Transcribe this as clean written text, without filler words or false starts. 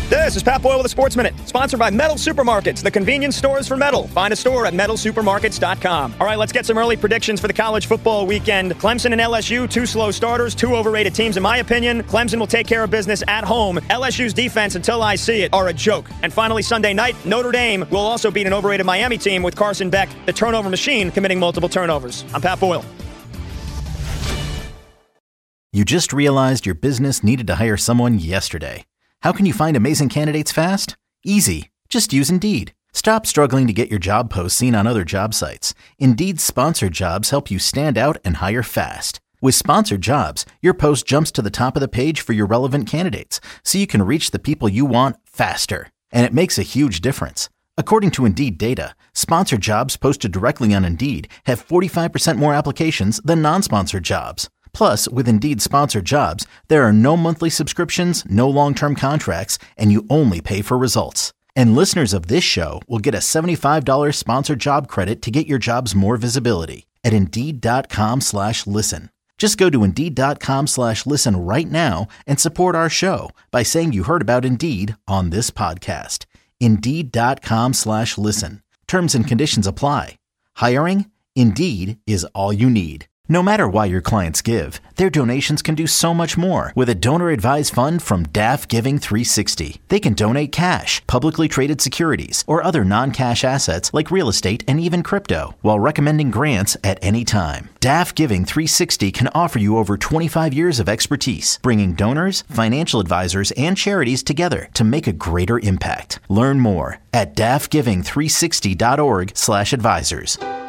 This is Pat Boyle with a Sports Minute, sponsored by Metal Supermarkets, the convenience stores for metal. Find a store at metalsupermarkets.com. All right, let's get some early predictions for the college football weekend. Clemson and LSU, two slow starters, two overrated teams in my opinion. Clemson will take care of business at home. LSU's defense, until I see it, are a joke. And finally, Sunday night, Notre Dame will also beat an overrated Miami team with Carson Beck, the turnover machine, committing multiple turnovers. I'm Pat Boyle. You just realized your business needed to hire someone yesterday. How can you find amazing candidates fast? Easy. Just use Indeed. Stop struggling to get your job posts seen on other job sites. Indeed's sponsored jobs help you stand out and hire fast. With sponsored jobs, your post jumps to the top of the page for your relevant candidates, so you can reach the people you want faster. And it makes a huge difference. According to Indeed data, sponsored jobs posted directly on Indeed have 45% more applications than non-sponsored jobs. Plus, with Indeed sponsored jobs, there are no monthly subscriptions, no long-term contracts, and you only pay for results. And listeners of this show will get a $75 sponsored job credit to get your jobs more visibility at Indeed.com/listen. Just go to Indeed.com/listen right now and support our show by saying you heard about Indeed on this podcast. Indeed.com/listen. Terms and conditions apply. Hiring? Indeed is all you need. No matter why your clients give, their donations can do so much more with a donor-advised fund from DAF Giving 360. They can donate cash, publicly traded securities, or other non-cash assets like real estate and even crypto, while recommending grants at any time. DAF Giving 360 can offer you over 25 years of expertise, bringing donors, financial advisors, and charities together to make a greater impact. Learn more at dafgiving360.org/advisors.